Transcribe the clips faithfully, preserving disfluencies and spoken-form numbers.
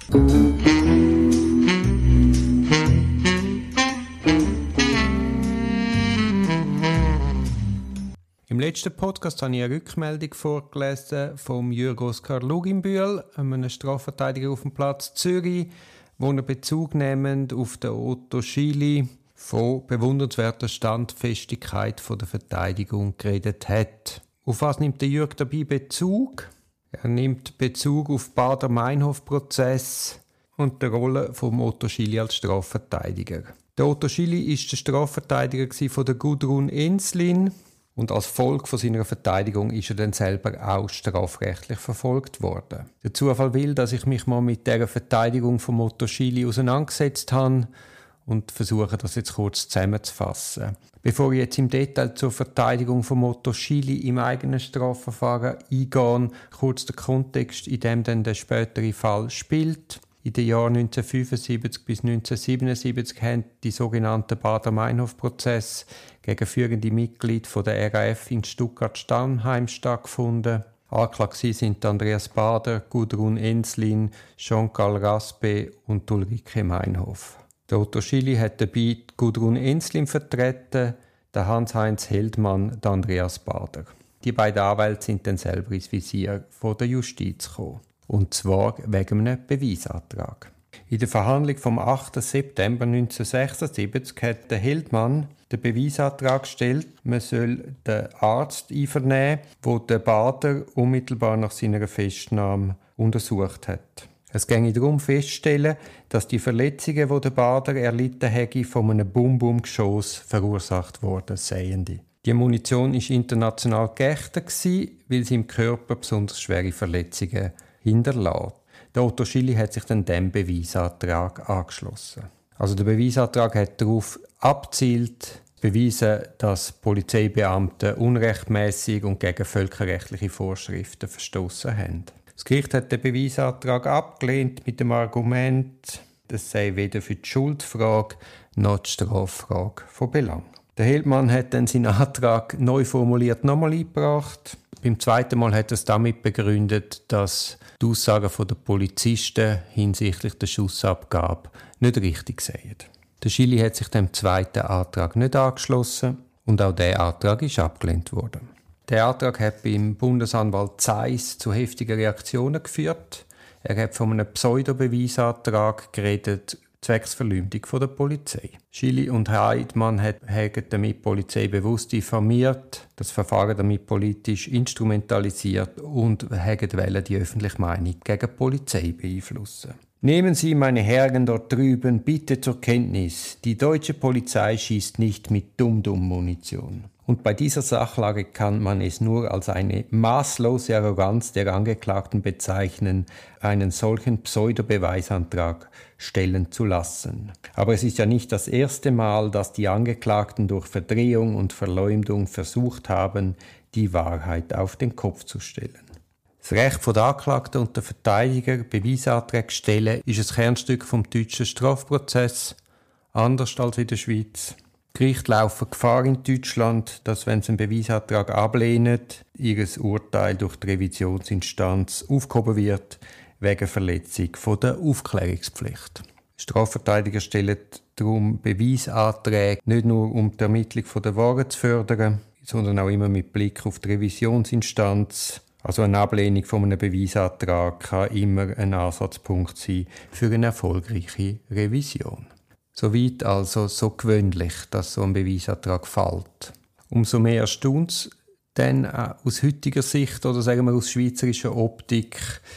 Im letzten Podcast habe ich eine Rückmeldung vorgelesen vom Jürg Oskar Luginbühl, einem Strafverteidiger auf dem Platz Zürich, wo er Bezug nehmend auf den Otto Schily von bewundernswerter Standfestigkeit von der Verteidigung geredet hat. Auf was nimmt der Jürg dabei Bezug? Er nimmt Bezug auf den Baader-Meinhof-Prozess und die Rolle von Otto Schily als Strafverteidiger. Der Otto Schily war der Strafverteidiger von der Gudrun Ensslin und als Folge von seiner Verteidigung ist er dann selber auch strafrechtlich verfolgt worden. Der Zufall will, dass ich mich mal mit der Verteidigung von Otto Schily auseinandergesetzt habe und versuche, das jetzt kurz zusammenzufassen. Bevor ich jetzt im Detail zur Verteidigung von Otto Schily im eigenen Strafverfahren eingehe, kurz der Kontext, in dem dann der spätere Fall spielt. In den Jahren neunzehnhundertfünfundsiebzig bis neunzehnhundertsiebenundsiebzig haben die sogenannten Baader-Meinhof-Prozesse gegen führende Mitglieder der R A F in Stuttgart-Stammheim stattgefunden. Angeklagt sind Andreas Baader, Gudrun Ensslin, Jean-Carl Raspe und Ulrike Meinhof. Der Otto Schily hat dabei Gudrun Ensslin vertreten, der Hans-Heinz Heldmann, der Andreas Baader. Die beiden Anwälte sind dann selber ins Visier von der Justiz gekommen. Und zwar wegen einem Beweisantrag. In der Verhandlung vom achten September neunzehnhundertsechsundsiebzig hat der Heldmann den Beweisantrag gestellt, man soll den Arzt einvernehmen, der den Baader unmittelbar nach seiner Festnahme untersucht hat. Es ginge darum festzustellen, dass die Verletzungen, die der Baader erlitten hätte, von einem Bum-Bum-Geschoss verursacht worden seien. Die Munition war international geächtet, weil sie im Körper besonders schwere Verletzungen hinterlässt. Der Otto Schily hat sich dann dem Beweisantrag angeschlossen. Also der Beweisantrag hat darauf abzielt, beweisen, dass Polizeibeamte unrechtmäßig und gegen völkerrechtliche Vorschriften verstoßen haben. Das Gericht hat den Beweisantrag abgelehnt mit dem Argument, das sei weder für die Schuldfrage noch die Straffrage von Belang. Der Heldmann hat dann seinen Antrag neu formuliert nochmal eingebracht. Beim zweiten Mal hat er es damit begründet, dass die Aussagen der Polizisten hinsichtlich der Schussabgabe nicht richtig seien. Der Schily hat sich dem zweiten Antrag nicht angeschlossen und auch dieser Antrag ist abgelehnt worden. Der Antrag hat beim Bundesanwalt Zeiss zu heftigen Reaktionen geführt. Er hat von einem Pseudo-Beweisantrag geredet, zwecks Verleumdung von der Polizei. Schily und Heidmann haben damit die Polizei bewusst diffamiert, das Verfahren damit politisch instrumentalisiert und wollten die öffentliche Meinung gegen die Polizei beeinflussen. Nehmen Sie, meine Herren dort drüben, bitte zur Kenntnis, die deutsche Polizei schießt nicht mit Dum-Dum-Munition. Und bei dieser Sachlage kann man es nur als eine maßlose Arroganz der Angeklagten bezeichnen, einen solchen Pseudo-Beweisantrag stellen zu lassen. Aber es ist ja nicht das erste Mal, dass die Angeklagten durch Verdrehung und Verleumdung versucht haben, die Wahrheit auf den Kopf zu stellen. Das Recht der Anklagten und der Verteidiger, Beweisanträge zu stellen, ist ein Kernstück vom deutschen Strafprozess, anders als in der Schweiz. Die Gerichte laufen Gefahr in Deutschland, dass, wenn sie einen Beweisantrag ablehnen, ihr Urteil durch die Revisionsinstanz aufgehoben wird, wegen Verletzung der Aufklärungspflicht. Strafverteidiger stellen darum Beweisanträge nicht nur, um die Ermittlung der Wahrheit zu fördern, sondern auch immer mit Blick auf die Revisionsinstanz. Also eine Ablehnung von einem Beweisantrag kann immer ein Ansatzpunkt sein für eine erfolgreiche Revision. Soweit also so gewöhnlich, dass so ein Beweisantrag fällt. Umso mehr erstaunt es dann aus heutiger Sicht oder sagen wir aus schweizerischer Optik,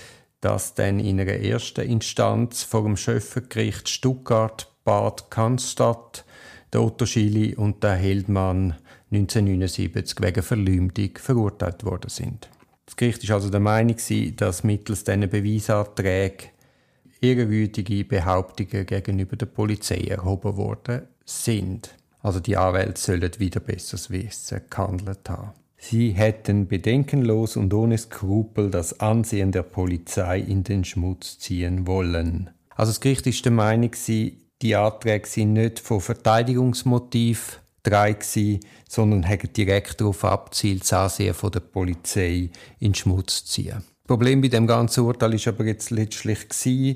dass dann in einer ersten Instanz vor dem Schöffengericht Stuttgart-Bad Cannstatt der Otto Schily und der Heldmann neunzehnhundertneunundsiebzig wegen Verleumdung verurteilt worden sind. Das Gericht war also der Meinung, dass mittels diesen Beweisanträgen ehrwürdige Behauptungen gegenüber der Polizei erhoben worden sind. Also die Anwälte sollen wieder besseres Wissen gehandelt haben. Sie hätten bedenkenlos und ohne Skrupel das Ansehen der Polizei in den Schmutz ziehen wollen. Also das Gericht war der Meinung, die Anträge sind nicht von Verteidigungsmotiv getragen, sondern haben direkt darauf abzielt, das Ansehen der Polizei in den Schmutz zu ziehen. Das Problem bei dem ganzen Urteil war aber jetzt letztlich,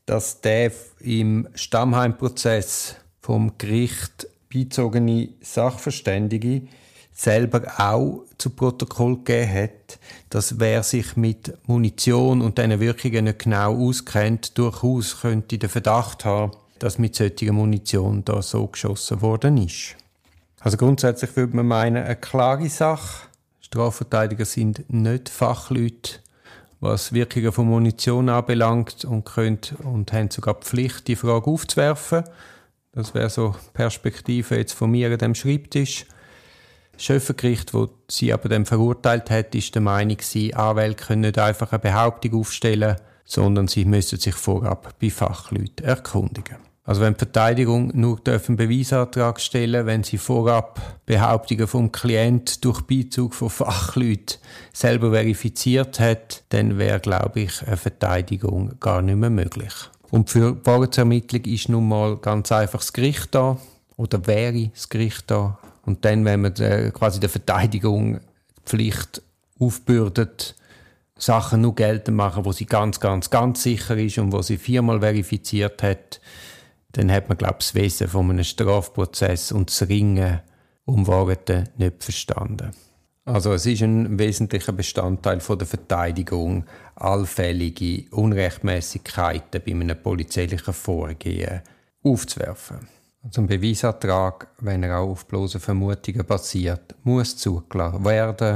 dass der im Stammheimprozess vom Gericht beizogene Sachverständige selber auch zu Protokoll gegeben hat, dass wer sich mit Munition und diesen Wirkungen nicht genau auskennt, durchaus könnte den Verdacht haben, dass mit solcher Munition da so geschossen worden ist. Also grundsätzlich würde man meinen, eine klare Sache. Strafverteidiger sind nicht Fachleute, was Wirkungen von Munition anbelangt und können und haben sogar die Pflicht, die Frage aufzuwerfen. Das wäre so die Perspektive jetzt von mir an dem Schreibtisch. Das Schöffengericht, das sie aber dann verurteilt hat, ist der Meinung, sie Anwälte können nicht einfach eine Behauptung aufstellen, sondern sie müssen sich vorab bei Fachleuten erkundigen. Also wenn die Verteidigung nur einen Beweisantrag stellen, wenn sie vorab Behauptungen vom Klient durch Beizug von Fachleuten selber verifiziert hat, dann wäre, glaube ich, eine Verteidigung gar nicht mehr möglich. Und für die Wahrheitsermittlung ist nun mal ganz einfach das Gericht da, oder wäre das Gericht da. Und dann, wenn man äh, quasi der Verteidigung die Pflicht aufbürdet, Sachen nur geltend machen, wo sie ganz, ganz, ganz sicher ist und wo sie viermal verifiziert hat, dann hat man, glaube ich, das Wesen von einem Strafprozess und das Ringen um Wahrheiten nicht verstanden. Also es ist ein wesentlicher Bestandteil von der Verteidigung, allfällige Unrechtmäßigkeiten bei einem polizeilichen Vorgehen aufzuwerfen. Also ein Beweisantrag, wenn er auch auf bloßen Vermutungen basiert, muss zugelassen werden.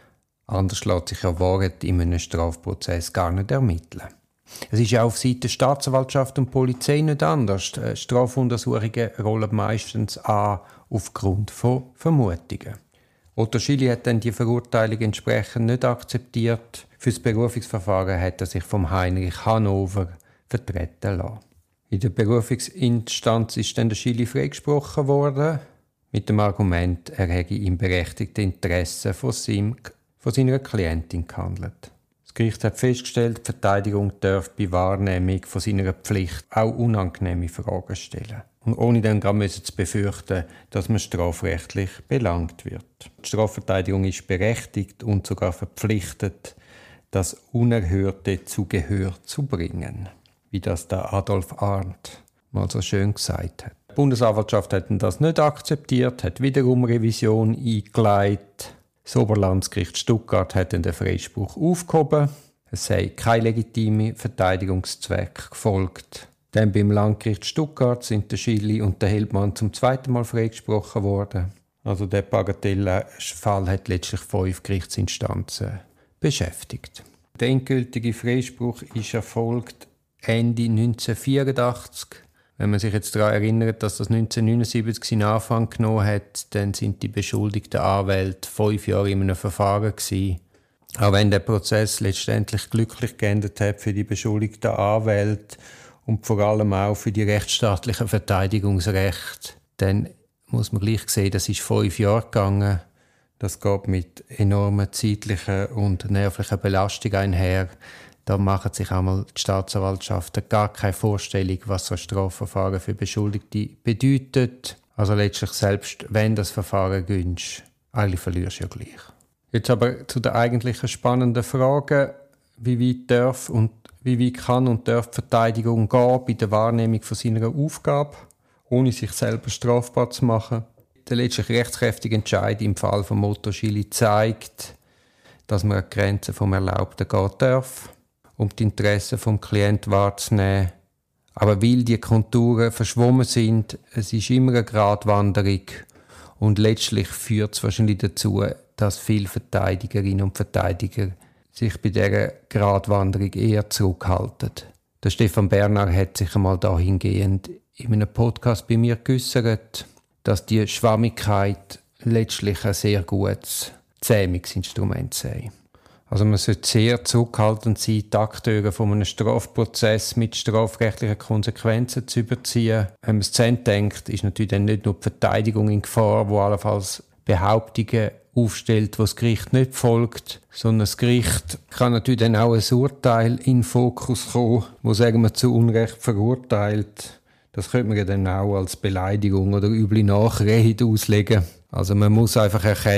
Anders lässt sich ja Wahrheit in einem Strafprozess gar nicht ermitteln. Es ist ja auf Seiten Staatsanwaltschaft und Polizei nicht anders. Strafuntersuchungen rollen meistens an aufgrund von Vermutungen. Otto Schily hat dann die Verurteilung entsprechend nicht akzeptiert. Für das Berufungsverfahren hat er sich vom Heinrich Hannover vertreten lassen. In der Berufungsinstanz ist dann der Schily freigesprochen worden, mit dem Argument, er hätte im berechtigten Interesse von, seinem, von seiner Klientin gehandelt. Das Gericht hat festgestellt, die Verteidigung darf bei Wahrnehmung von seiner Pflicht auch unangenehme Fragen stellen. Und ohne dann gar zu befürchten, dass man strafrechtlich belangt wird. Die Strafverteidigung ist berechtigt und sogar verpflichtet, das Unerhörte zu Gehör zu bringen. Wie das der Adolf Arndt mal so schön gesagt hat. Die Bundesanwaltschaft hat das nicht akzeptiert, hat wiederum Revision eingeleitet. Das Oberlandesgericht Stuttgart hat den Freispruch aufgehoben. Es sei kein legitimer Verteidigungszweck gefolgt. Dann beim Landgericht Stuttgart sind der Schily und der Heldmann zum zweiten Mal freigesprochen worden. Also der Bagatellfall hat letztlich fünf Gerichtsinstanzen beschäftigt. Der endgültige Freispruch ist erfolgt Ende neunzehnhundertvierundachtzig. Wenn man sich jetzt daran erinnert, dass das neunzehnhundertneunundsiebzig seinen Anfang genommen hat, dann sind die beschuldigten Anwälte fünf Jahre in einem Verfahren gewesen. Auch wenn der Prozess letztendlich glücklich geendet hat für die beschuldigten Anwälte und vor allem auch für die rechtsstaatlichen Verteidigungsrechte, dann muss man gleich sehen, das ist fünf Jahre gegangen. Das geht mit enormen zeitlichen und nervlichen Belastungen einher. Da machen sich einmal die Staatsanwaltschaften gar keine Vorstellung, was so ein Strafverfahren für Beschuldigte bedeutet. Also letztlich, selbst wenn das Verfahren gönnst, eigentlich verlierst du ja gleich. Jetzt aber zu der eigentlichen spannenden Frage, wie weit darf und wie weit kann und darf die Verteidigung gehen bei der Wahrnehmung von seiner Aufgabe, ohne sich selber strafbar zu machen. Der letztlich rechtskräftige Entscheid im Fall von Otto Schily zeigt, dass man an die Grenzen vom Erlaubten gehen darf, um die Interessen vom Klienten wahrzunehmen. Aber weil die Konturen verschwommen sind, es ist immer eine Gratwanderung und letztlich führt es wahrscheinlich dazu, dass viele Verteidigerinnen und Verteidiger sich bei dieser Gratwanderung eher zurückhalten. Der Stefan Bernard hat sich einmal dahingehend in einem Podcast bei mir geäussert, dass die Schwammigkeit letztlich ein sehr gutes Zähmungsinstrument sei. Also man sollte sehr zurückhaltend sein, die Akteure von einem Strafprozess mit strafrechtlichen Konsequenzen zu überziehen. Wenn man es zu Ende denkt, ist natürlich dann nicht nur die Verteidigung in Gefahr, wo allenfalls Behauptungen aufstellt, wo das Gericht nicht folgt, sondern das Gericht kann natürlich dann auch ein Urteil in den Fokus kommen, wo, sagen wir, zu Unrecht verurteilt. Das könnte man ja dann auch als Beleidigung oder üble Nachrede auslegen. Also man muss einfach erkennen,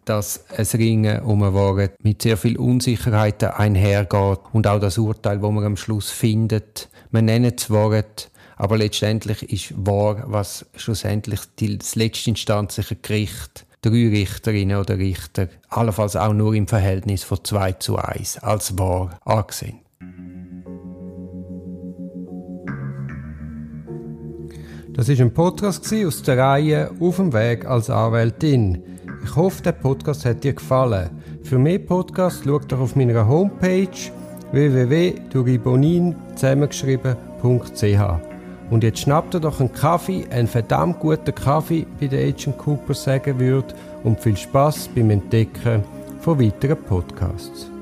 dass ein Ringen um eine Wahrheit mit sehr viel Unsicherheiten einhergeht und auch das Urteil, das man am Schluss findet. Man nennt es Wahrheit, aber letztendlich ist wahr, was schlussendlich das letztinstanzliche Gericht, drei Richterinnen oder Richter, allenfalls auch nur im Verhältnis von zwei zu eins als wahr angesehen. Das war ein Podcast aus der Reihe «Auf dem Weg als Anwältin». Ich hoffe, der Podcast hat dir gefallen. Für mehr Podcasts schau doch auf meiner Homepage w w w punkt duribonin zusammengeschrieben punkt c h. Und jetzt schnapp dir doch einen Kaffee, einen verdammt guten Kaffee, wie der Agent Cooper sagen würde, und viel Spass beim Entdecken von weiteren Podcasts.